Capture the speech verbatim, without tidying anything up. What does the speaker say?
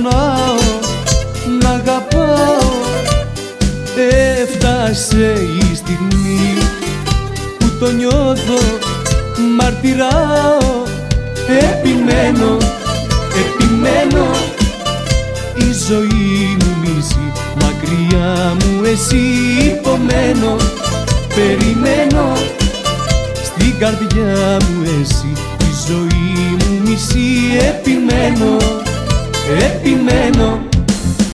πονάω, να αγαπάω. Έφτασε η στιγμή που το νιώθω, μαρτυράω. Επιμένω, επιμένω, η ζωή μου μισή, μακριά μου εσύ υπομένω. Περιμένω, στην καρδιά μου εσύ, η ζωή μου μισή. Επιμένω, επιμένω.